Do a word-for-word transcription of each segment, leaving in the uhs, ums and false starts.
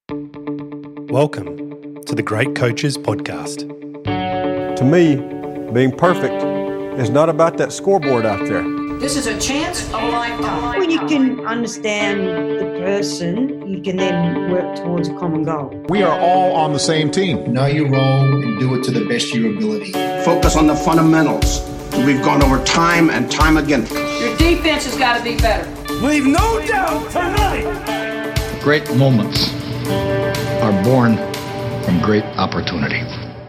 Welcome to the Great Coaches Podcast. To me, being perfect is not about that scoreboard out there. This is a chance of a lifetime. When you can understand the person, you can then work towards a common goal. We are all on the same team. Know your role and do it to the best of your ability. Focus on the fundamentals. We've gone over time and time again. Your defense has got to be better. Leave no doubt tonight. Great moments are born from great opportunity.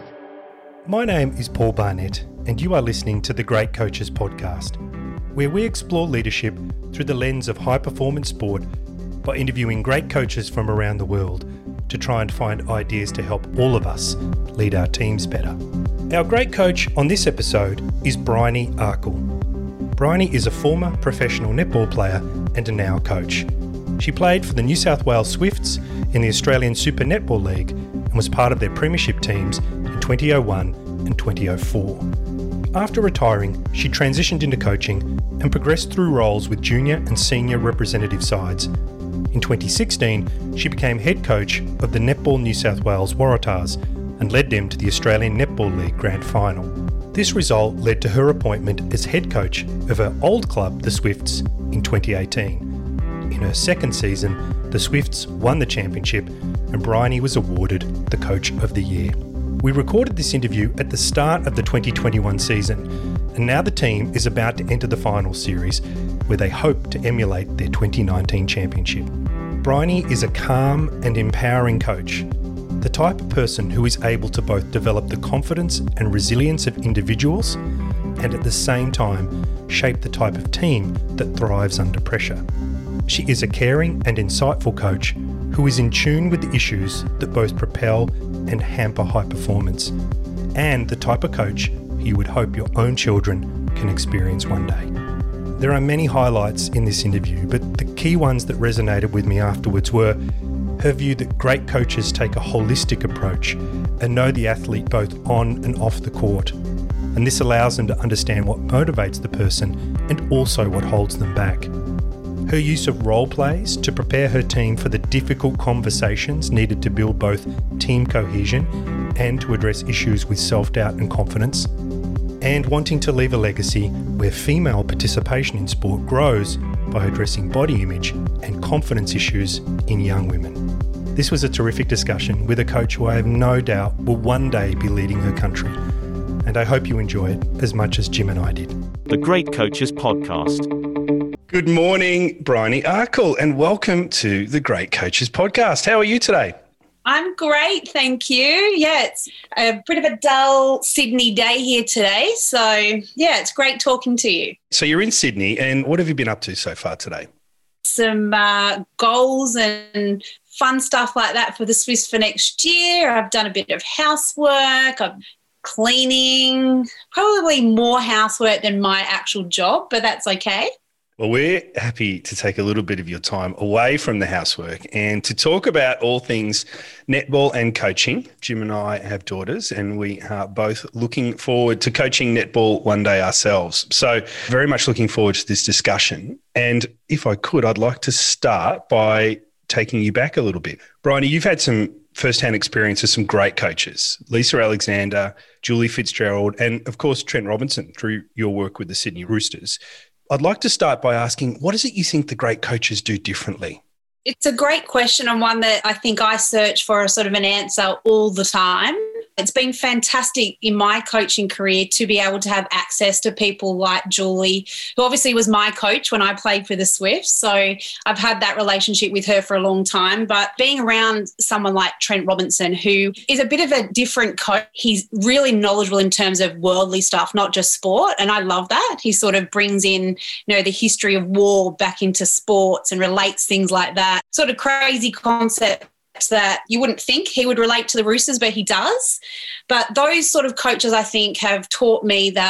My name is Paul Barnett, and you are listening to the Great Coaches Podcast, where we explore leadership through the lens of high-performance sport by interviewing great coaches from around the world to try and find ideas to help all of us lead our teams better. Our great coach on this episode is Bryony Arkell. Bryony is a former professional netball player and a now coach. She played for the New South Wales Swifts in the Australian Super Netball League and was part of their premiership teams in twenty oh one and twenty oh four. After retiring, she transitioned into coaching and progressed through roles with junior and senior representative sides. In twenty sixteen, she became head coach of the Netball New South Wales Waratahs and led them to the Australian Netball League Grand Final. This result led to her appointment as head coach of her old club, the Swifts, in twenty eighteen. In her second season, the Swifts won the championship and Bryony was awarded the Coach of the Year. We recorded this interview at the start of the twenty twenty-one season, and now the team is about to enter the final series where they hope to emulate their twenty nineteen championship. Bryony is a calm and empowering coach, the type of person who is able to both develop the confidence and resilience of individuals and at the same time shape the type of team that thrives under pressure. She is a caring and insightful coach who is in tune with the issues that both propel and hamper high performance, and the type of coach you would hope your own children can experience one day. There are many highlights in this interview, but the key ones that resonated with me afterwards were her view that great coaches take a holistic approach and know the athlete both on and off the court, and this allows them to understand what motivates the person and also what holds them back. Her use of role plays to prepare her team for the difficult conversations needed to build both team cohesion and to address issues with self-doubt and confidence, and wanting to leave a legacy where female participation in sport grows by addressing body image and confidence issues in young women. This was a terrific discussion with a coach who I have no doubt will one day be leading her country, and I hope you enjoy it as much as Jim and I did. The Great Coaches Podcast. Good morning, Bryony Arkell, and welcome to the Great Coaches Podcast. How are you today? I'm great, thank you. Yeah, it's a bit of a dull Sydney day here today. So, yeah, it's great talking to you. So you're in Sydney, and what have you been up to so far today? Some uh, goals and fun stuff like that for the Swifts for next year. I've done a bit of housework. I'm cleaning, probably more housework than my actual job, but that's okay. Well, we're happy to take a little bit of your time away from the housework and to talk about all things netball and coaching. Jim and I have daughters and we are both looking forward to coaching netball one day ourselves. So very much looking forward to this discussion. And if I could, I'd like to start by taking you back a little bit. Bryony, you've had some first-hand experience with some great coaches, Lisa Alexander, Julie Fitzgerald, and of course, Trent Robinson through your work with the Sydney Roosters. I'd like to start by asking, what is it you think the great coaches do differently? It's a great question and one that I think I search for a sort of an answer all the time. It's been fantastic in my coaching career to be able to have access to people like Julie, who obviously was my coach when I played for the Swifts. So I've had that relationship with her for a long time. But being around someone like Trent Robinson, who is a bit of a different coach, he's really knowledgeable in terms of worldly stuff, not just sport. And I love that. He sort of brings in, you know, the history of war back into sports and relates things like that. Sort of crazy concept that you wouldn't think he would relate to the Roosters, but he does. But those sort of coaches, I think, have taught me that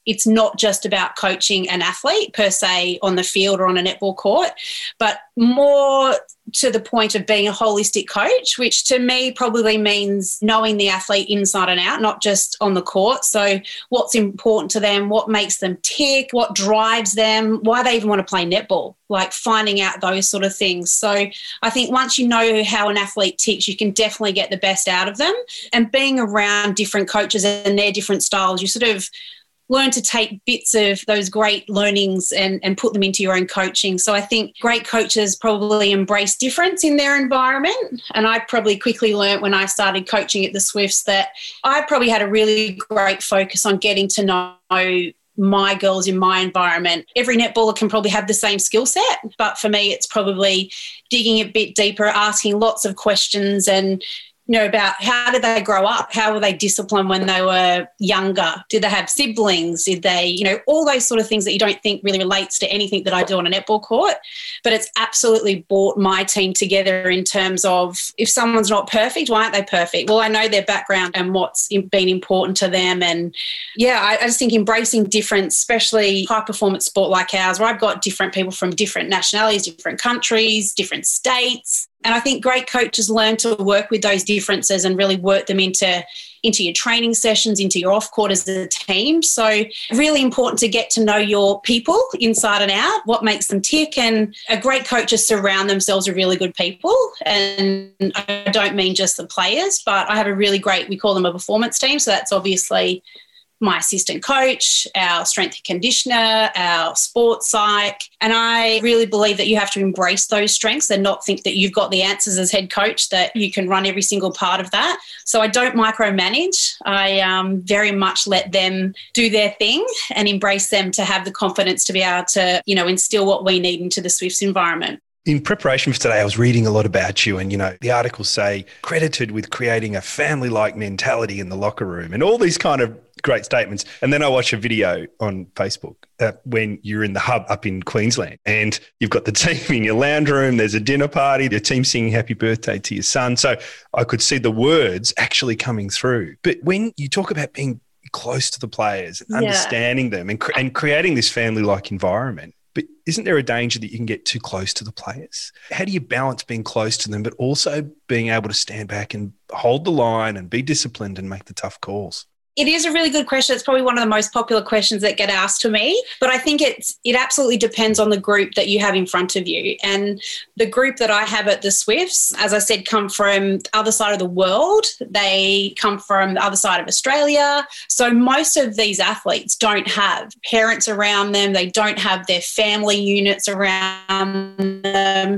it's not just about coaching an athlete per se on the field or on a netball court, but more to the point of being a holistic coach, which to me probably means knowing the athlete inside and out, not just on the court. So what's important to them, what makes them tick, what drives them, why they even want to play netball, like finding out those sort of things. So I think once you know how an athlete ticks, you can definitely get the best out of them. And being around different coaches and their different styles, you sort of learn to take bits of those great learnings and, and put them into your own coaching. So I think great coaches probably embrace difference in their environment. And I probably quickly learnt when I started coaching at the Swifts that I probably had a really great focus on getting to know my girls in my environment. Every netballer can probably have the same skill set, but for me, it's probably digging a bit deeper, asking lots of questions and you know, about how did they grow up? How were they disciplined when they were younger? Did they have siblings? Did they, you know, all those sort of things that you don't think really relates to anything that I do on a netball court. But it's absolutely brought my team together in terms of if someone's not perfect, why aren't they perfect? Well, I know their background and what's been important to them. And yeah, I, I just think embracing difference, especially high performance sport like ours, where I've got different people from different nationalities, different countries, different states. And I think great coaches learn to work with those differences and really work them into, into your training sessions, into your off-court as a team. So really important to get to know your people inside and out, what makes them tick. And a great coaches surround themselves with really good people. And I don't mean just the players, but I have a really great, we call them a performance team. So that's obviously my assistant coach, our strength and conditioner, our sports psych. And I really believe that you have to embrace those strengths and not think that you've got the answers as head coach, that you can run every single part of that. So I don't micromanage. I um, very much let them do their thing and embrace them to have the confidence to be able to, you know, instill what we need into the Swifts environment. In preparation for today, I was reading a lot about you and, you know, the articles say credited with creating a family-like mentality in the locker room and all these kind of great statements. And then I watched a video on Facebook uh, when you're in the hub up in Queensland and you've got the team in your lounge room, there's a dinner party, the team singing happy birthday to your son. So I could see the words actually coming through. But when you talk about being close to the players and yeah. understanding them and, cre- and creating this family-like environment, but isn't there a danger that you can get too close to the players? How do you balance being close to them, but also being able to stand back and hold the line and be disciplined and make the tough calls? It is a really good question. It's probably one of the most popular questions that get asked to me, but I think it's it absolutely depends on the group that you have in front of you. And the group that I have at the Swifts, as I said, come from the other side of the world. They come from the other side of Australia. So most of these athletes don't have parents around them. They don't have their family units around them.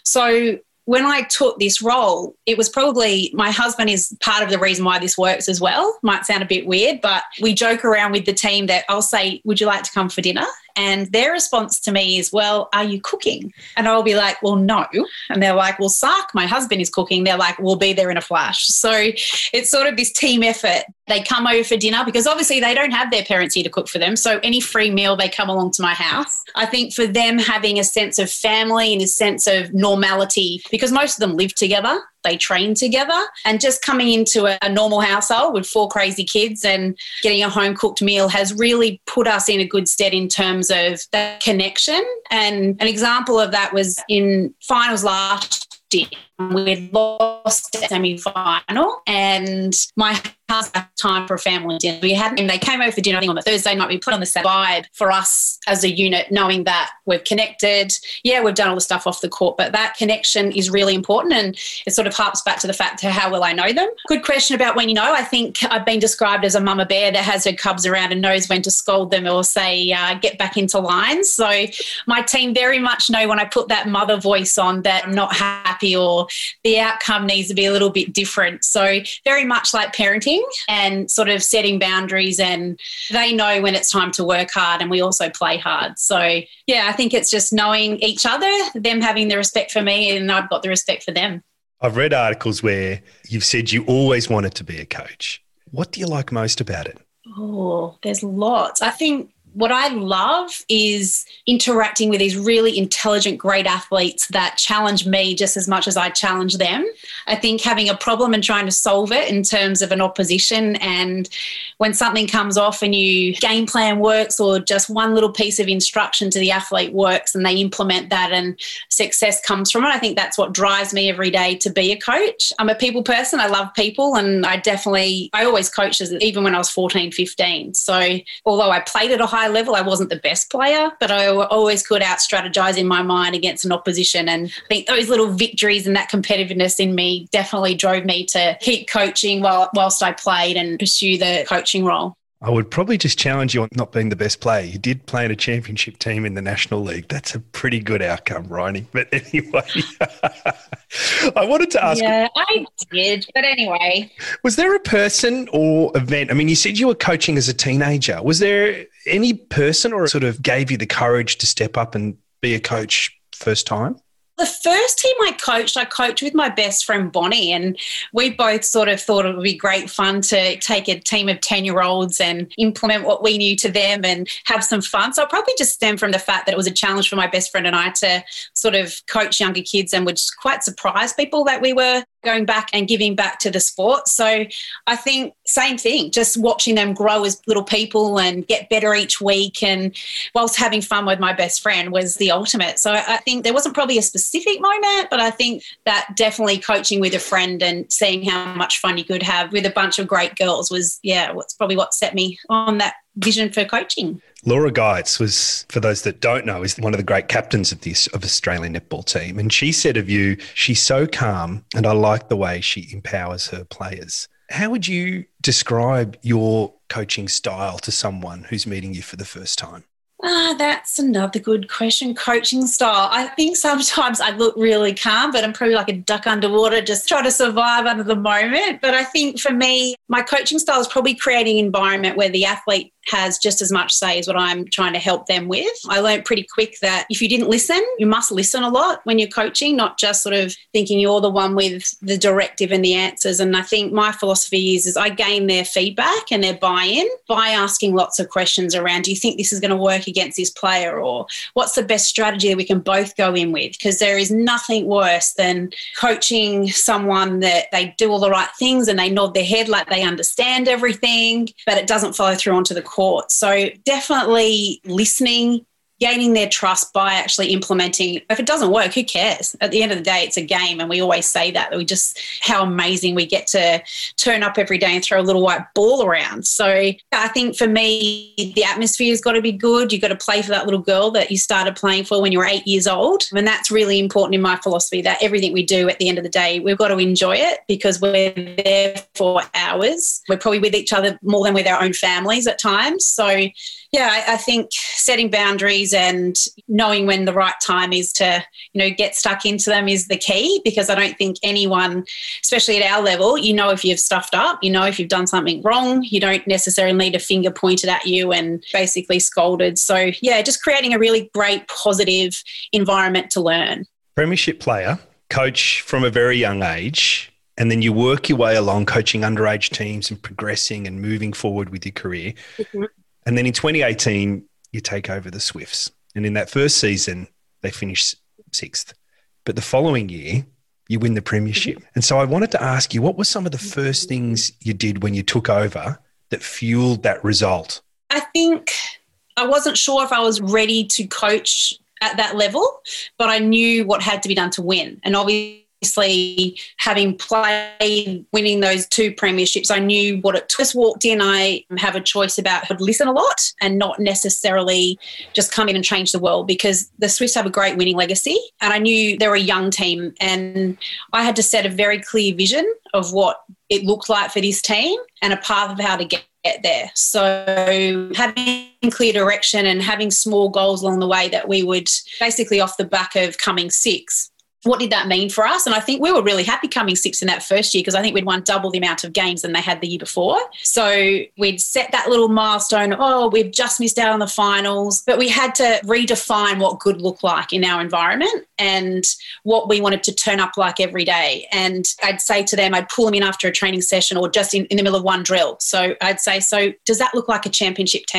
So when I took this role, it was probably my husband is part of the reason why this works as well. Might sound a bit weird, but we joke around with the team that I'll say, would you like to come for dinner? And their response to me is, well, are you cooking? And I'll be like, well, no. And they're like, well, Sark, my husband is cooking. They're like, we'll be there in a flash. So it's sort of this team effort. They come over for dinner because obviously they don't have their parents here to cook for them. So any free meal, they come along to my house. I think for them having a sense of family and a sense of normality, because most of them live together, they train together, and just coming into a, a normal household with four crazy kids and getting a home cooked meal has really put us in a good stead in terms of that connection. And an example of that was in finals last year. We lost the semi-final and my husband had time for a family dinner. We had, and they came over for dinner I think on the Thursday night. We put on the Saturday vibe for us as a unit, knowing that we've connected. Yeah, we've done all the stuff off the court, but that connection is really important, and it sort of harps back to the fact of how well I know them. Good question about when you know. I think I've been described as a mama bear that has her cubs around and knows when to scold them or say, uh, get back into line. So my team very much know when I put that mother voice on that I'm not happy or the outcome needs to be a little bit different. So very much like parenting and sort of setting boundaries, and they know when it's time to work hard and we also play hard. So yeah, I think it's just knowing each other, them having the respect for me and I've got the respect for them. I've read articles where you've said you always wanted to be a coach. What do you like most about it? Oh, there's lots. I think What I love is interacting with these really intelligent, great athletes that challenge me just as much as I challenge them. I think having a problem and trying to solve it in terms of an opposition, and when something comes off and you game plan works or just one little piece of instruction to the athlete works and they implement that and success comes from it, I think that's what drives me every day to be a coach. I'm a people person. I love people, and I definitely, I always coached even when I was fourteen, fifteen. So although I played at a high level, I wasn't the best player, but I always could out strategize in my mind against an opposition. And I think those little victories and that competitiveness in me definitely drove me to keep coaching while whilst I played and pursue the coaching role. I would probably just challenge you on not being the best player. You did play in a championship team in the National League. That's a pretty good outcome, Rhiney. But anyway, I wanted to ask. Yeah, I did. But anyway. Was there a person or event? I mean, you said you were coaching as a teenager. Was there any person or sort of gave you the courage to step up and be a coach first time? The first team I coached, I coached with my best friend Bonnie, and we both sort of thought it would be great fun to take a team of ten-year-olds and implement what we knew to them and have some fun. So it probably just stemmed from the fact that it was a challenge for my best friend and I to sort of coach younger kids, and which quite surprised people that we were going back and giving back to the sport. So I think same thing, just watching them grow as little people and get better each week, and whilst having fun with my best friend was the ultimate. So I think there wasn't probably a specific moment, but I think that definitely coaching with a friend and seeing how much fun you could have with a bunch of great girls was, yeah, what's probably what set me on that vision for coaching. Laura Geitz was, for those that don't know, is one of the great captains of the of Australian netball team. And she said of you, she's so calm and I like the way she empowers her players. How would you describe your coaching style to someone who's meeting you for the first time? Ah, that's another good question. Coaching style. I think sometimes I look really calm, but I'm probably like a duck underwater, just trying to survive under the moment. But I think for me, my coaching style is probably creating an environment where the athlete has just as much say as what I'm trying to help them with. I learned pretty quick that if you didn't listen, you must listen a lot when you're coaching, not just sort of thinking you're the one with the directive and the answers. And I think my philosophy is, is I gain their feedback and their buy-in by asking lots of questions around, do you think this is going to work against this player, or what's the best strategy that we can both go in with? Because there is nothing worse than coaching someone that they do all the right things and they nod their head like they understand everything, but it doesn't follow through onto the court. So definitely listening, gaining their trust by actually implementing. If it doesn't work, who cares? At the end of the day, it's a game, and we always say that, that we just, how amazing we get to turn up every day and throw a little white ball around. So I think for me, the atmosphere's got to be good. You've got to play for that little girl that you started playing for when you were eight years old. And that's really important in my philosophy, that everything we do at the end of the day, we've got to enjoy it because we're there for hours. We're probably with each other more than with our own families at times. So yeah, I, I think setting boundaries and knowing when the right time is to, you know, get stuck into them is the key, because I don't think anyone, especially at our level, you know, if you've stuffed up, you know, if you've done something wrong, you don't necessarily need a finger pointed at you and basically scolded. So yeah, just creating a really great positive environment to learn. Premiership player, coach from a very young age, and then you work your way along coaching underage teams and progressing and moving forward with your career. Mm-hmm. And then in twenty eighteen, you take over the Swifts. And in that first season, they finish sixth. But the following year, you win the premiership. And so I wanted to ask you, what were some of the first things you did when you took over that fueled that result? I think I wasn't sure if I was ready to coach at that level, but I knew what had to be done to win. And obviously, Obviously, having played, winning those two premierships, I knew what it took. Just walked in, I have a choice about who to listen a lot and not necessarily just come in and change the world, because the Swifts have a great winning legacy. And I knew they were a young team, and I had to set a very clear vision of what it looked like for this team and a path of how to get get there. So having clear direction and having small goals along the way that we would basically off the back of coming six. What did that mean for us? And I think we were really happy coming sixth in that first year, because I think we'd won double the amount of games than they had the year before. So we'd set that little milestone, oh, we've just missed out on the finals, but we had to redefine what good looked like in our environment and what we wanted to turn up like every day. And I'd say to them, I'd pull them in after a training session or just in, in the middle of one drill. So I'd say, so does that look like a championship team?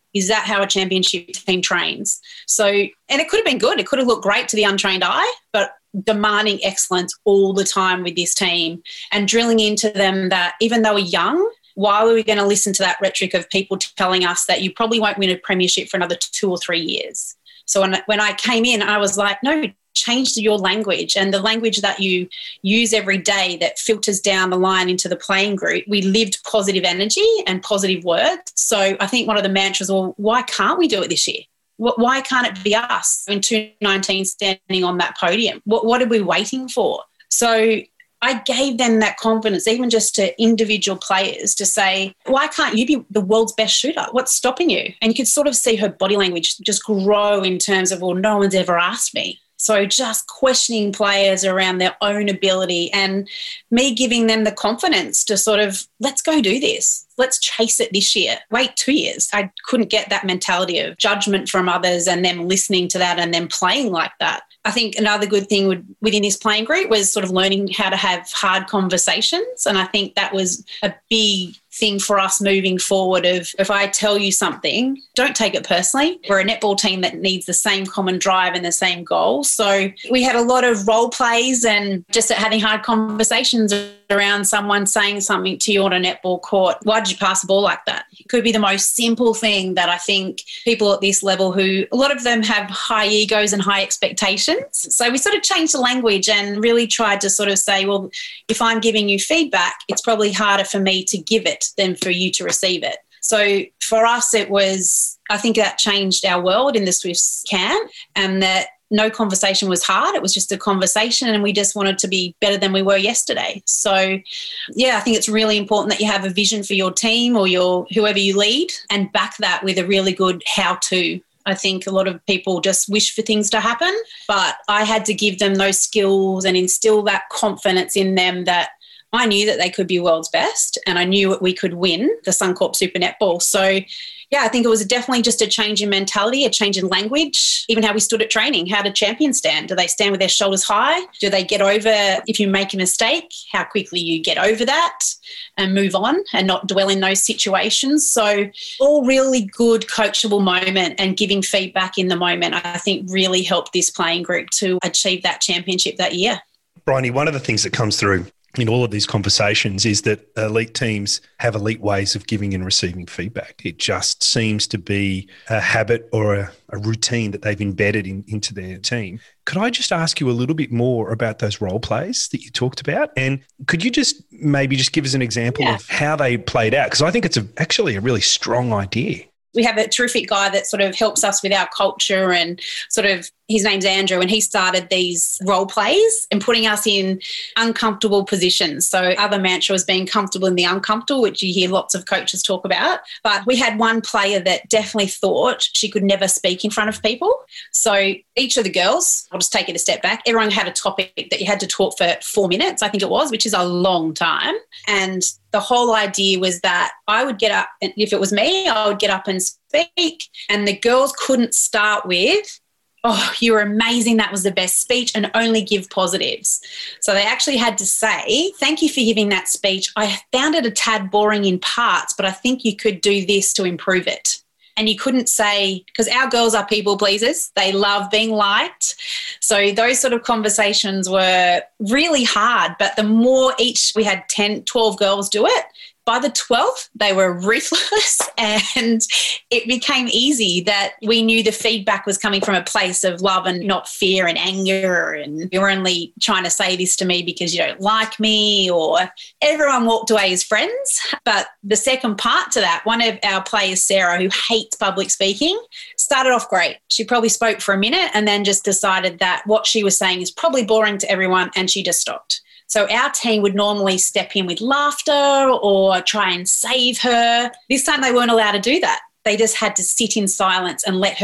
Is that how a championship team trains? So, and it could have been good. It could have looked great to the untrained eye, but demanding excellence all the time with this team and drilling into them that even though we're young, why were we going to listen to that rhetoric of people telling us that you probably won't win a premiership for another two or three years? So when, when I came in, I was like, no, change your language, and the language that you use every day that filters down the line into the playing group. We lived positive energy and positive words. So I think one of the mantras, well, why can't we do it this year? Why can't it be us in twenty nineteen standing on that podium? What, what are we waiting for? So I gave them that confidence, even just to individual players, to say, why can't you be the world's best shooter? What's stopping you? And you could sort of see her body language just grow in terms of, well, no one's ever asked me. So just questioning players around their own ability and me giving them the confidence to sort of, let's go do this. Let's chase it this year. Wait two years. I couldn't get that mentality of judgment from others and them listening to that and then playing like that. I think another good thing would, within this playing group was sort of learning how to have hard conversations. And I think that was a big thing for us moving forward of, if I tell you something, don't take it personally. We're a netball team that needs the same common drive and the same goal. So we had a lot of role plays and just having hard conversations around someone saying something to you on a netball court. Why did you pass the ball like that? It could be the most simple thing that I think people at this level, who a lot of them have high egos and high expectations. So we sort of changed the language and really tried to sort of say, well, if I'm giving you feedback, it's probably harder for me to give it than for you to receive it. So for us, it was, I think that changed our world in the Swifts camp, and that no conversation was hard. It was just a conversation, and we just wanted to be better than we were yesterday. So, yeah, I think it's really important that you have a vision for your team or your whoever you lead, and back that with a really good how-to. I think a lot of people just wish for things to happen, but I had to give them those skills and instill that confidence in them that I knew that they could be world's best, and I knew that we could win the Suncorp Super Netball. So, yeah, I think it was definitely just a change in mentality, a change in language, even how we stood at training. How do champions stand? Do they stand with their shoulders high? Do they get over if you make a mistake, how quickly you get over that and move on and not dwell in those situations? So all really good coachable moment, and giving feedback in the moment, I think really helped this playing group to achieve that championship that year. Bryony, one of the things that comes through in all of these conversations is that elite teams have elite ways of giving and receiving feedback. It just seems to be a habit or a, a routine that they've embedded in, into their team. Could I just ask you a little bit more about those role plays that you talked about? And could you just maybe just give us an example yeah. of how they played out? Because I think it's a, actually a really strong idea. We have a terrific guy that sort of helps us with our culture, and sort of, his name's Andrew, and he started these role plays and putting us in uncomfortable positions. So other mantra was being comfortable in the uncomfortable, which you hear lots of coaches talk about. But we had one player that definitely thought she could never speak in front of people. So each of the girls, I'll just take it a step back, everyone had a topic that you had to talk for four minutes, I think it was, which is a long time. And the whole idea was that I would get up, and if it was me, I would get up and speak, and the girls couldn't start with, oh, you were amazing, that was the best speech, and only give positives. So they actually had to say, thank you for giving that speech. I found it a tad boring in parts, but I think you could do this to improve it. And you couldn't say, because our girls are people pleasers, they love being liked. So those sort of conversations were really hard, but the more each, we had ten, twelve girls do it, by the twelfth, they were ruthless, and it became easy that we knew the feedback was coming from a place of love and not fear and anger, and you're only trying to say this to me because you don't like me, or everyone walked away as friends. But the second part to that, one of our players, Sarah, who hates public speaking, started off great. She probably spoke for a minute and then just decided that what she was saying is probably boring to everyone, and she just stopped. So our team would normally step in with laughter or try and save her. This time they weren't allowed to do that. They just had to sit in silence and let her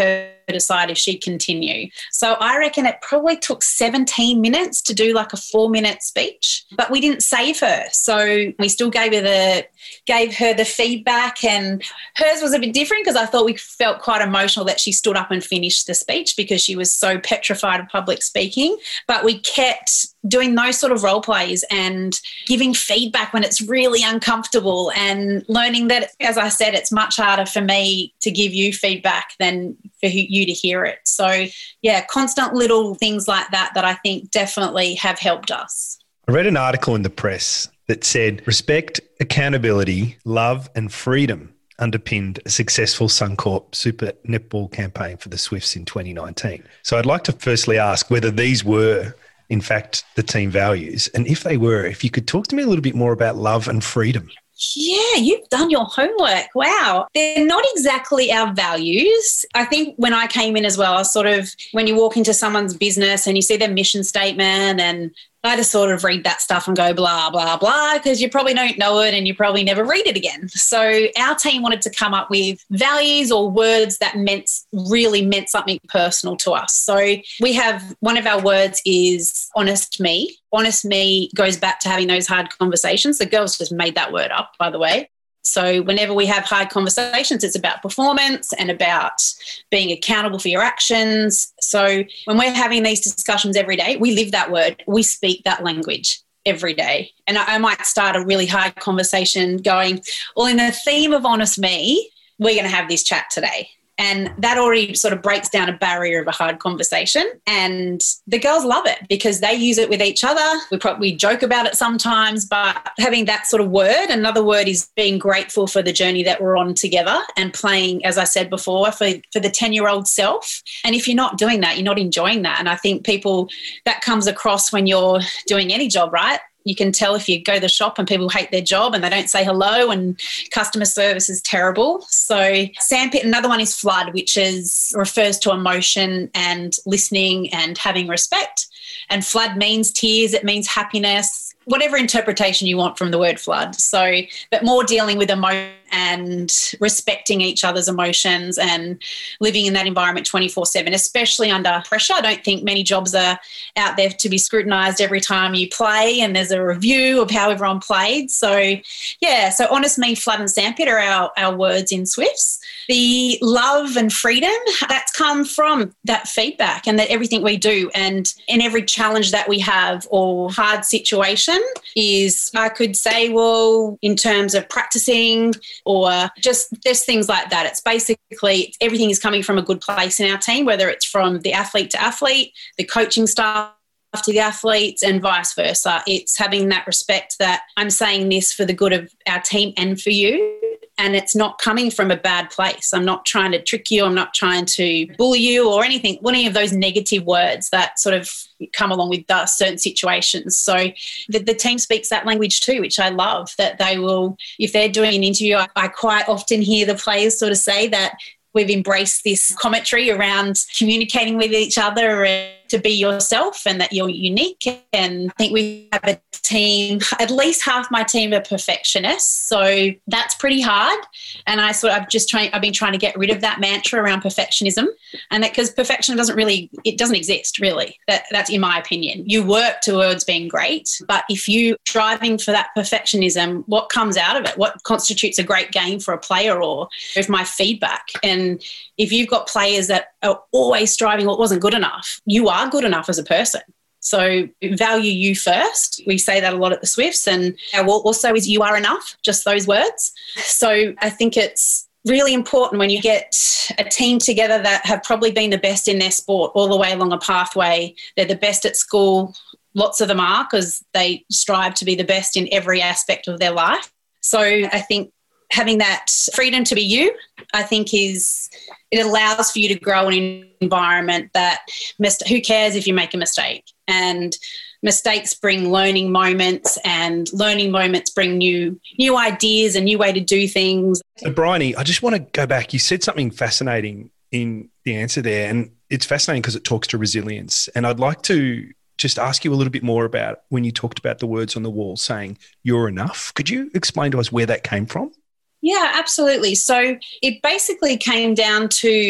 decide if she'd continue. So I reckon it probably took seventeen minutes to do like a four minute speech, but we didn't save her. So we still gave her the, gave her the feedback, and hers was a bit different because I thought we felt quite emotional that she stood up and finished the speech because she was so petrified of public speaking. But we kept doing those sort of role plays and giving feedback when it's really uncomfortable, and learning that, as I said, it's much harder for me to give you feedback than for you to hear it. So, yeah, constant little things like that that I think definitely have helped us. I read an article in the press that said respect, accountability, love and freedom underpinned a successful Suncorp Super Netball campaign for the Swifts in twenty nineteen. So I'd like to firstly ask whether these were, in fact, the team values. And if they were, if you could talk to me a little bit more about love and freedom. Yeah, you've done your homework. Wow. They're not exactly our values. I think when I came in as well, I sort of, when you walk into someone's business and you see their mission statement, and I just sort of read that stuff and go blah, blah, blah, because you probably don't know it and you probably never read it again. So our team wanted to come up with values or words that meant really meant something personal to us. So we have, one of our words is honest me. Honest me goes back to having those hard conversations. The girls just made that word up, by the way. So whenever we have hard conversations, it's about performance and about being accountable for your actions. So when we're having these discussions every day, we live that word. We speak that language every day. And I, I might start a really hard conversation going, well, in the theme of honest me, we're going to have this chat today. And that already sort of breaks down a barrier of a hard conversation. And the girls love it because they use it with each other. We probably joke about it sometimes, but having that sort of word, another word is being grateful for the journey that we're on together and playing, as I said before, for, for the ten-year-old self. And if you're not doing that, you're not enjoying that. And I think people, that comes across when you're doing any job, right? You can tell if you go to the shop and people hate their job and they don't say hello and customer service is terrible. So sandpit, another one is flood, which is refers to emotion and listening and having respect. And flood means tears. It means happiness, whatever interpretation you want from the word flood. So, but more dealing with emotion and respecting each other's emotions and living in that environment twenty-four seven, especially under pressure. I don't think many jobs are out there to be scrutinised every time you play and there's a review of how everyone played. So, yeah, so honest me, flood and sandpit are our, our words in Swifts. The love and freedom, that's come from that feedback and that everything we do and in every challenge that we have or hard situation is, I could say, well, in terms of practicing or just just things like that. It's basically everything is coming from a good place in our team, whether it's from the athlete to athlete, the coaching staff to the athletes and vice versa. It's having that respect that I'm saying this for the good of our team and for you. And it's not coming from a bad place. I'm not trying to trick you. I'm not trying to bully you or anything, any of those negative words that sort of come along with uh, certain situations. So the, the team speaks that language too, which I love, that they will, if they're doing an interview, I, I quite often hear the players sort of say that we've embraced this commentary around communicating with each other and to be yourself and that you're unique. And I think we have a team, at least half my team are perfectionists. So that's pretty hard. And I sort of, I've just trying, I've been trying to get rid of that mantra around perfectionism, and that because perfection doesn't really, it doesn't exist really. That That's in my opinion. You work towards being great, but if you striving for that perfectionism, what comes out of it? What constitutes a great game for a player or with my feedback? And if you've got players that are always striving, well, it wasn't good enough, you are good enough as a person. So value you first. We say that a lot at the Swifts, and our also is you are enough, just those words. So I think it's really important when you get a team together that have probably been the best in their sport all the way along a pathway. They're the best at school. Lots of them are, because they strive to be the best in every aspect of their life. So I think having that freedom to be you, I think is, it allows for you to grow in an environment that, who cares if you make a mistake? And mistakes bring learning moments, and learning moments bring new new ideas, a new way to do things. So Bryony, I just want to go back. You said something fascinating in the answer there, and it's fascinating because it talks to resilience. And I'd like to just ask you a little bit more about when you talked about the words on the wall saying you're enough. Could you explain to us where that came from? Yeah, absolutely. So it basically came down to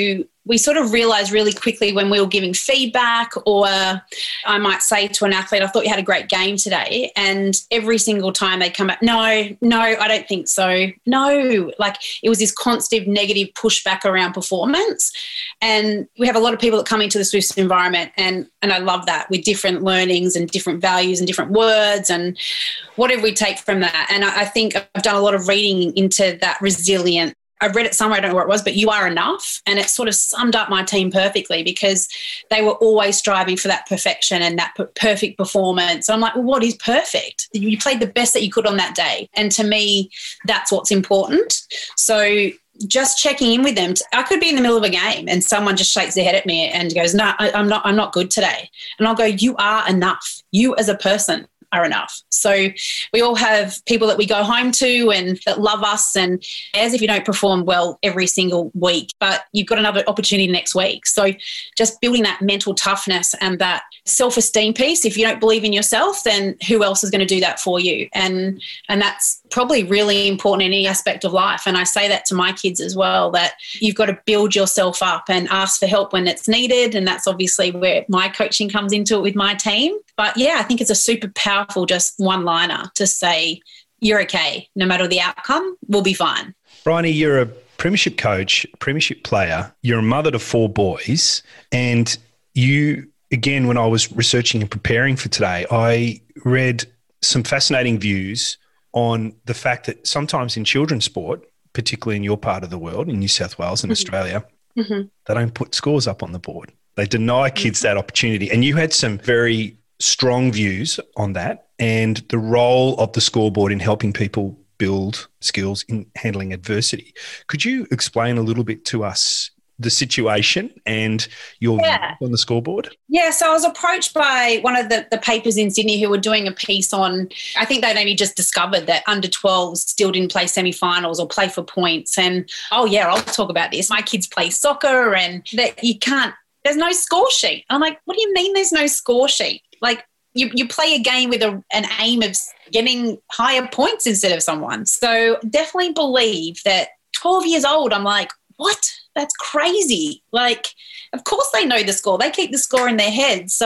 we sort of realised really quickly when we were giving feedback, or I might say to an athlete, I thought you had a great game today. And every single time they come back, no, no, I don't think so. No, like it was this constant negative pushback around performance. And we have a lot of people that come into the Swifts environment, and, and I love that, with different learnings and different values and different words and whatever we take from that. And I, I think I've done a lot of reading into that resilient. I read it somewhere, I don't know where it was, but you are enough. And it sort of summed up my team perfectly, because they were always striving for that perfection and that p- perfect performance. So I'm like, well, what is perfect? You played the best that you could on that day. And to me, that's what's important. So just checking in with them. I could be in the middle of a game and someone just shakes their head at me and goes, no, I, I'm not, I'm not good today. And I'll go, you are enough. You as a person are enough. So we all have people that we go home to and that love us, and as if you don't perform well every single week, but you've got another opportunity next week. So just building that mental toughness and that self-esteem piece. If you don't believe in yourself, then who else is going to do that for you? And and that's probably really important in any aspect of life. And I say that to my kids as well, that you've got to build yourself up and ask for help when it's needed. And that's obviously where my coaching comes into it with my team. But yeah, I think it's a super powerful just one-liner to say, you're okay. No matter the outcome, we'll be fine. Bryony, you're a premiership coach, premiership player. You're a mother to four boys. And you, again, when I was researching and preparing for today, I read some fascinating views on the fact that sometimes in children's sport, particularly in your part of the world, in New South Wales and mm-hmm. Australia, mm-hmm. they don't put scores up on the board. They deny kids mm-hmm. that opportunity. And you had some very strong views on that and the role of the scoreboard in helping people build skills in handling adversity. Could you explain a little bit to us the situation and your yeah. view on the scoreboard? Yeah, so I was approached by one of the, the papers in Sydney who were doing a piece on, I think they'd only just discovered that under twelves still didn't play semi-finals or play for points. And, oh, yeah, I'll talk about this. My kids play soccer and that you can't, there's no score sheet. I'm like, what do you mean there's no score sheet? Like, you, you play a game with a, an aim of getting higher points instead of someone. So definitely believe that twelve years old, I'm like, what? That's crazy. Like, of course they know the score. They keep the score in their head. So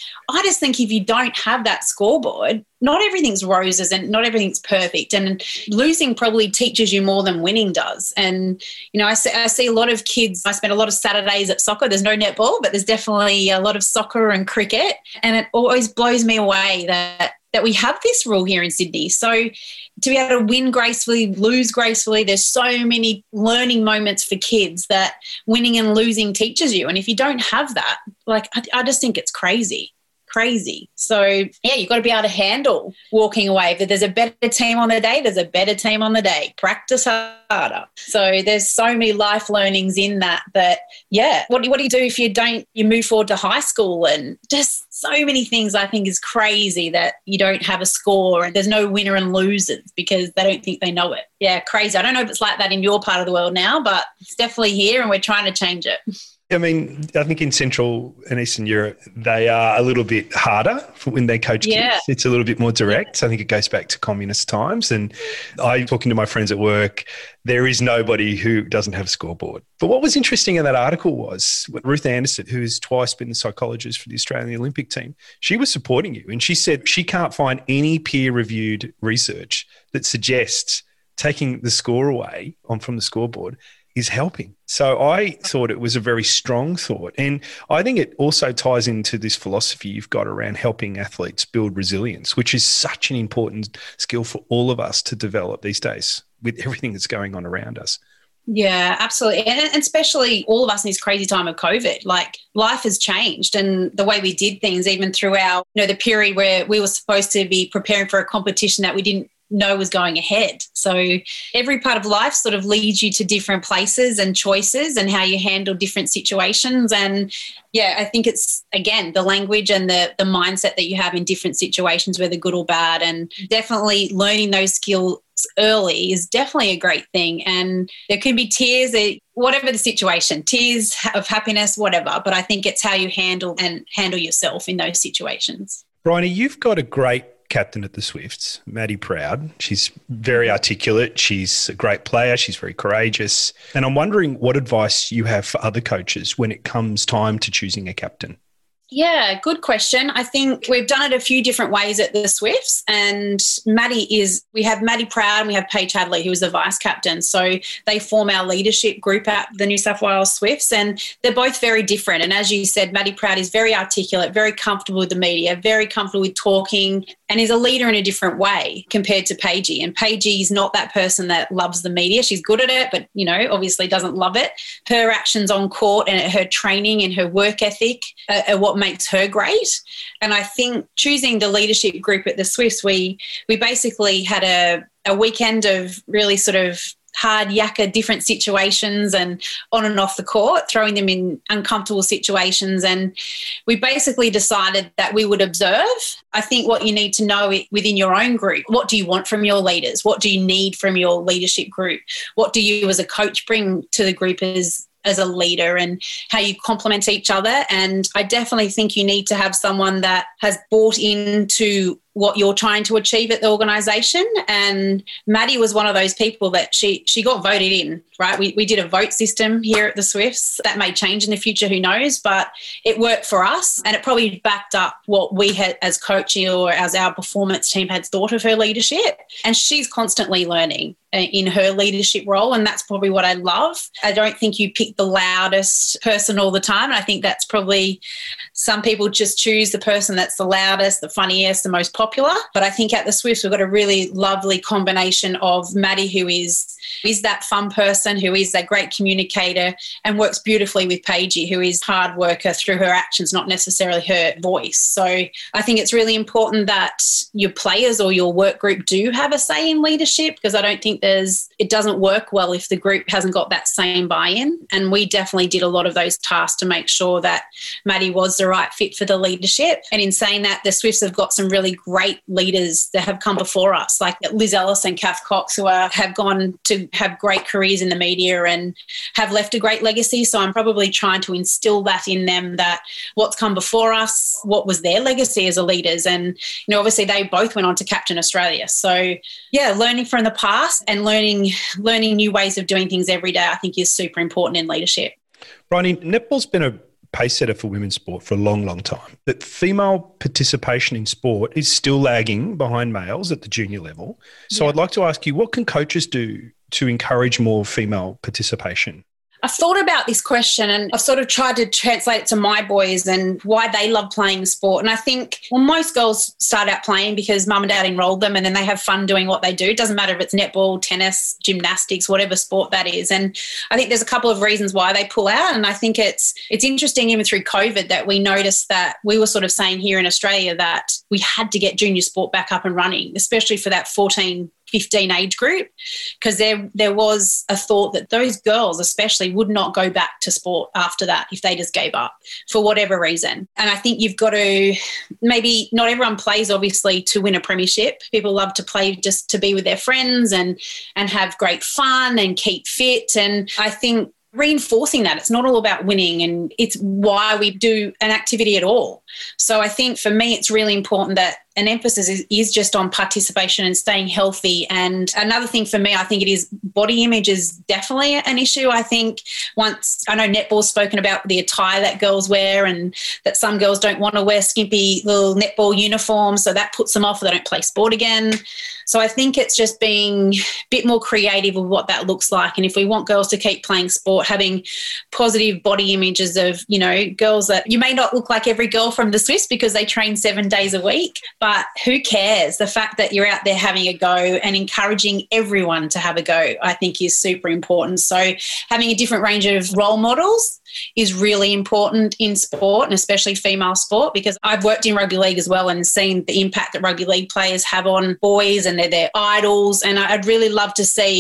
I just think if you don't have that scoreboard, not everything's roses and not everything's perfect. And losing probably teaches you more than winning does. And, you know, I see, I see a lot of kids. I spend a lot of Saturdays at soccer. There's no netball, but there's definitely a lot of soccer and cricket. And it always blows me away that that we have this rule here in Sydney. So to be able to win gracefully, lose gracefully, there's so many learning moments for kids that winning and losing teaches you. And if you don't have that, like, I, I just think it's crazy, crazy. So, yeah, you've got to be able to handle walking away. If there's a better team on the day, there's a better team on the day. Practice harder. So there's so many life learnings in that, that, yeah, what do, what do you do if you don't, you move forward to high school, and just so many things I think is crazy that you don't have a score and there's no winner and losers because they don't think they know it. Yeah, crazy. I don't know if it's like that in your part of the world now, but it's definitely here and we're trying to change it. I mean, I think in Central and Eastern Europe, they are a little bit harder for when they coach yeah. kids. It's a little bit more direct. I think it goes back to communist times. And I, talking to my friends at work, there is nobody who doesn't have a scoreboard. But what was interesting in that article was Ruth Anderson, who's twice been the psychologist for the Australian Olympic team, she was supporting you. And she said she can't find any peer-reviewed research that suggests taking the score away on from the scoreboard is helping. So I thought it was a very strong thought. And I think it also ties into this philosophy you've got around helping athletes build resilience, which is such an important skill for all of us to develop these days with everything that's going on around us. Yeah, absolutely. And especially all of us in this crazy time of COVID, like life has changed and the way we did things, even throughout, you know, the period where we were supposed to be preparing for a competition that we didn't know was going ahead. So every part of life sort of leads you to different places and choices and how you handle different situations. And yeah, I think it's, again, the language and the the mindset that you have in different situations, whether good or bad, and definitely learning those skills early is definitely a great thing. And there can be tears, whatever the situation, tears of happiness, whatever, but I think it's how you handle and handle yourself in those situations. Bryony, you've got a great captain at the Swifts, Maddie Proud. She's very articulate. She's a great player. She's very courageous. And I'm wondering what advice you have for other coaches when it comes time to choosing a captain. Yeah, good question. I think we've done it a few different ways at the Swifts, and Maddie is, we have Maddie Proud and we have Paige Hadley, who is the vice captain. So they form our leadership group at the New South Wales Swifts, and they're both very different. And as you said, Maddie Proud is very articulate, very comfortable with the media, very comfortable with talking, and is a leader in a different way compared to Paigey. And Paigey is not that person that loves the media. She's good at it, but, you know, obviously doesn't love it. Her actions on court and her training and her work ethic are, are what makes her great. And I think choosing the leadership group at the Swifts, we we basically had a, a weekend of really sort of hard yakka different situations and on and off the court, throwing them in uncomfortable situations. And we basically decided that we would observe. I think what you need to know within your own group, what do you want from your leaders? What do you need from your leadership group? What do you as a coach bring to the group as as a leader, and how you complement each other. And I definitely think you need to have someone that has bought into what you're trying to achieve at the organisation. And Maddie was one of those people that she she got voted in, right? We we did a vote system here at the Swifts. That may change in the future, who knows? But it worked for us, and it probably backed up what we had as coaching or as our performance team had thought of her leadership. And she's constantly learning in her leadership role, and that's probably what I love. I don't think you pick the loudest person all the time, and I think that's probably, some people just choose the person that's the loudest, the funniest, the most popular. But I think at the Swifts we've got a really lovely combination of Maddie, who is is that fun person, who is that great communicator and works beautifully with Paigey, who is hard worker through her actions, not necessarily her voice. So I think it's really important that your players or your work group do have a say in leadership, because I don't think there's, it doesn't work well if the group hasn't got that same buy-in. And we definitely did a lot of those tasks to make sure that Maddie was the right fit for the leadership. And in saying that, the Swifts have got some really great leaders that have come before us, like Liz Ellis and Kath Cox, who are, have gone to have great careers in the media and have left a great legacy. So I'm probably trying to instill that in them, that what's come before us, what was their legacy as a leaders. And, you know, obviously they both went on to captain Australia. So yeah, learning from the past and learning learning new ways of doing things every day, I think is super important in leadership. Bryony, netball's been a pace setter for women's sport for a long, long time. But female participation in sport is still lagging behind males at the junior level. So yeah. I'd like to ask you, what can coaches do to encourage more female participation? I've thought about this question, and I've sort of tried to translate it to my boys and why they love playing sport. And I think, well, most girls start out playing because mum and dad enrolled them, and then they have fun doing what they do. It doesn't matter if it's netball, tennis, gymnastics, whatever sport that is. And I think there's a couple of reasons why they pull out. And I think it's it's interesting, even through COVID, that we noticed that we were sort of saying here in Australia that we had to get junior sport back up and running, especially for that fourteen fifteen age group, because there there was a thought that those girls especially would not go back to sport after that if they just gave up for whatever reason. And I think you've got to, maybe not everyone plays obviously to win a premiership. People love to play just to be with their friends and and have great fun and keep fit. And I think reinforcing that it's not all about winning, and it's why we do an activity at all. So I think for me it's really important that an emphasis is, is just on participation and staying healthy. And another thing for me, I think it is body image is definitely an issue. I think once, I know netball's spoken about the attire that girls wear, and that some girls don't want to wear skimpy little netball uniforms, so that puts them off, or they don't play sport again. So I think it's just being a bit more creative with what that looks like. And if we want girls to keep playing sport, having positive body images of, you know, girls that you may not look like every girl from the Swifts because they train seven days a week, but who cares? The fact that you're out there having a go and encouraging everyone to have a go, I think is super important. So having a different range of role models is really important in sport, and especially female sport, because I've worked in rugby league as well and seen the impact that rugby league players have on boys, and they're their idols. And I'd really love to see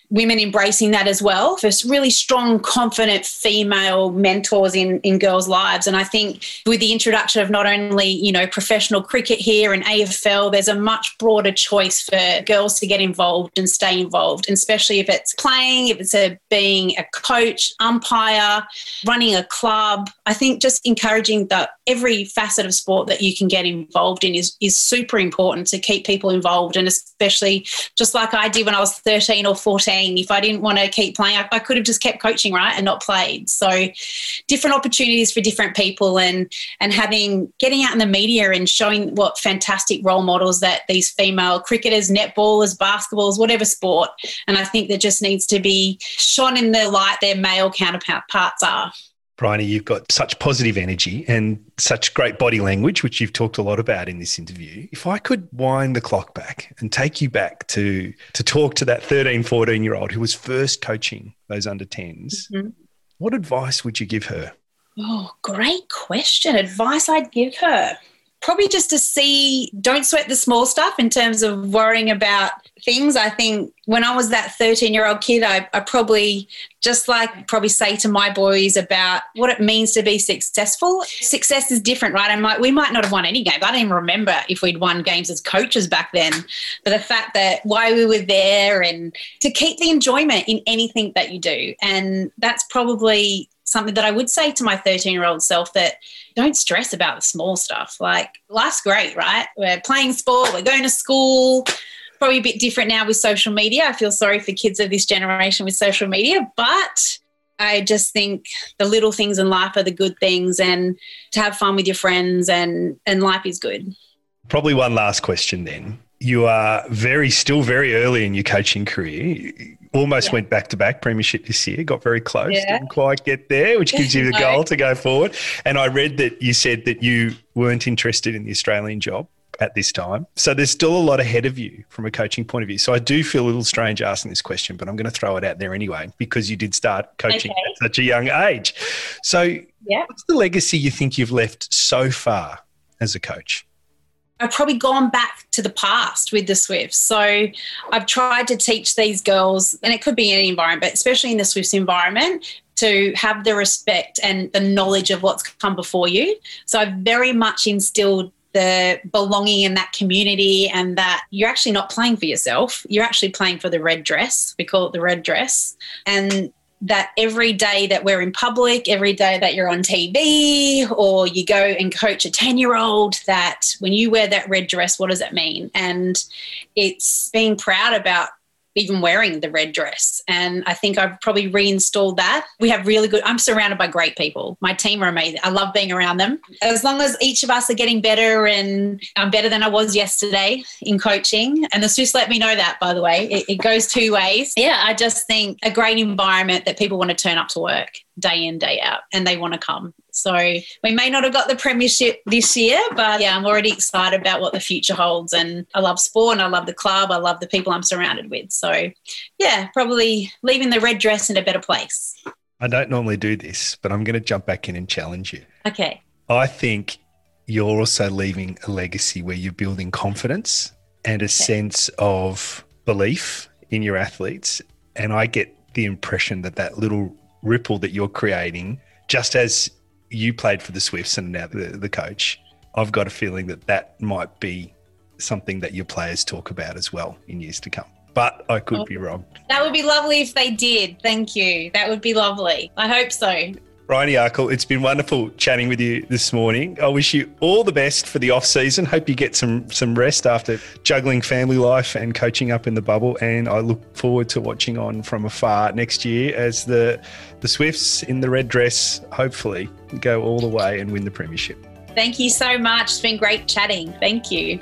women embracing that as well, for really strong, confident female mentors in, in girls' lives. And I think with the introduction of not only, you know, professional cricket here and A F L, there's a much broader choice for girls to get involved and stay involved, and especially if it's playing, if it's a, being a coach, umpire, running a club. I think just encouraging that every facet of sport that you can get involved in is, is super important to keep people involved. And especially just like I did when I was thirteen or fourteen, if I didn't want to keep playing, I, I could have just kept coaching, right, and not played. So different opportunities for different people, and and having getting out in the media and showing what fantastic role models that these female cricketers, netballers, basketballers, whatever sport. And I think there just needs to be shone in the light their male counterparts are. Bryony, you've got such positive energy and such great body language, which you've talked a lot about in this interview. If I could wind the clock back and take you back to to talk to that thirteen, fourteen-year-old who was first coaching those under tens, mm-hmm. what advice would you give her? Oh, great question. Advice I'd give her? Probably just to see, don't sweat the small stuff in terms of worrying about things. I think when I was that thirteen-year-old kid, I, I probably just like probably say to my boys about what it means to be successful. Success is different, right? I might, we might not have won any games. I don't even remember if we'd won games as coaches back then. But the fact that why we were there, and to keep the enjoyment in anything that you do. And that's probably something that I would say to my thirteen-year-old self, that don't stress about the small stuff. Like, life's great, right? We're playing sport, we're going to school. Probably a bit different now with social media. I feel sorry for kids of this generation with social media, but I just think the little things in life are the good things, and to have fun with your friends, and, and life is good. Probably one last question then. You are very, still very early in your coaching career. Almost yeah. went back-to-back premiership this year, got very close, yeah. didn't quite get there, which gives you the no. goal to go forward. And I read that you said that you weren't interested in the Australian job at this time. So there's still a lot ahead of you from a coaching point of view. So I do feel a little strange asking this question, but I'm going to throw it out there anyway, because you did start coaching okay. at such a young age. So yeah. what's the legacy you think you've left so far as a coach? I've probably gone back to the past with the Swifts. So I've tried to teach these girls, and it could be in any environment, but especially in the Swifts environment, to have the respect and the knowledge of what's come before you. So I've very much instilled the belonging in that community, and that you're actually not playing for yourself. You're actually playing for the red dress. We call it the red dress. And that every day that we're in public, every day that you're on T V or you go and coach a ten-year-old, that when you wear that red dress, what does that mean? And it's being proud about even wearing the red dress. And I think I've probably reinstalled that. We have really good, I'm surrounded by great people. My team are amazing. I love being around them. As long as each of us are getting better, and I'm better than I was yesterday in coaching. And the Swifts let me know that, by the way. It, it goes two ways. Yeah, I just think a great environment that people want to turn up to work day in, day out, and they want to come. So we may not have got the premiership this year, but yeah, I'm already excited about what the future holds. And I love sport, and I love the club. I love the people I'm surrounded with. So yeah, probably leaving the red dress in a better place. I don't normally do this, but I'm going to jump back in and challenge you. Okay. I think you're also leaving a legacy where you're building confidence and a okay. sense of belief in your athletes. And I get the impression that that little ripple that you're creating, just as you played for the Swifts and now the, the coach, I've got a feeling that that might be something that your players talk about as well in years to come. But I could oh, be wrong. That would be lovely if they did. Thank you. That would be lovely. I hope so. Bryony Arkle, it's been wonderful chatting with you this morning. I wish you all the best for the off season. Hope you get some some rest after juggling family life and coaching up in the bubble. And I look forward to watching on from afar next year as the the Swifts in the red dress hopefully go all the way and win the premiership. Thank you so much. It's been great chatting. Thank you.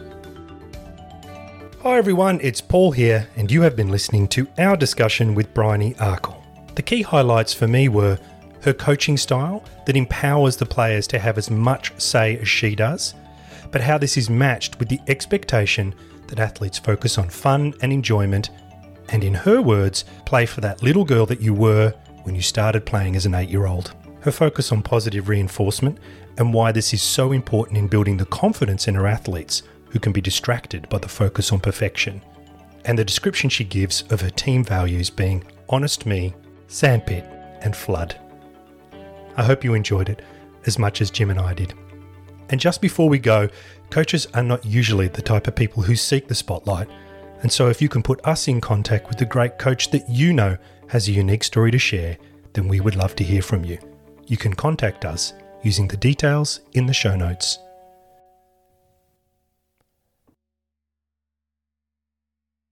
Hi everyone, it's Paul here, and you have been listening to our discussion with Bryony Arkle. The key highlights for me were her coaching style that empowers the players to have as much say as she does, but how this is matched with the expectation that athletes focus on fun and enjoyment, and in her words, play for that little girl that you were when you started playing as an eight-year-old. Her focus on positive reinforcement and why this is so important in building the confidence in her athletes who can be distracted by the focus on perfection. and the description she gives of her team values being honest me, sandpit, and flood. I hope you enjoyed it as much as Jim and I did. And just before we go, coaches are not usually the type of people who seek the spotlight, and so if you can put us in contact with a great coach that you know has a unique story to share, then we would love to hear from you. You can contact us using the details in the show notes.